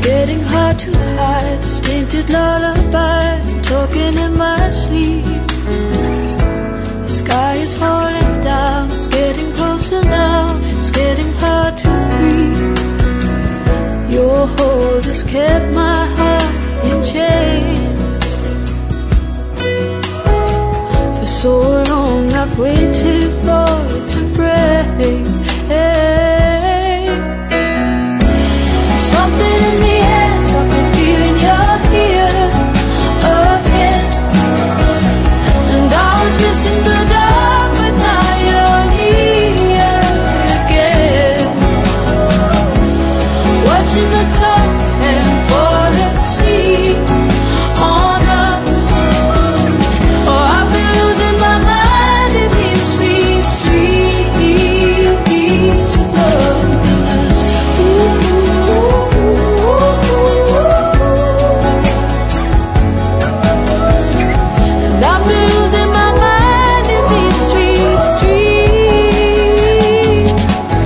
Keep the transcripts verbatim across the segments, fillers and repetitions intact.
getting hard to hide. This tainted lullaby, talking in my sleep. The sky is falling down, it's getting closer now. It's getting hard to breathe. Your hold has kept my heart in chains. For so long I've waited for it to break. Something in the air, stop me feeling you're here again. And I was missing the dark, but now you're here again. Watching the clock and fall asleep on us. Oh, I've been losing my mind in these sweet dreams of loneliness. Ooh. And I've been losing my mind in these sweet dreams.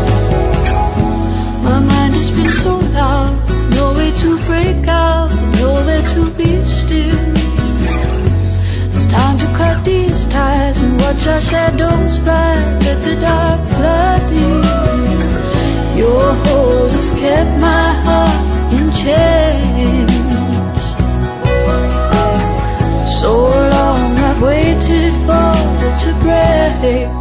My mind has been so loud, no way to break out, nowhere to be still. It's time to cut these ties and watch our shadows fly, let the dark flood in. Your hold has kept my heart in chains. So long I've waited for it to break.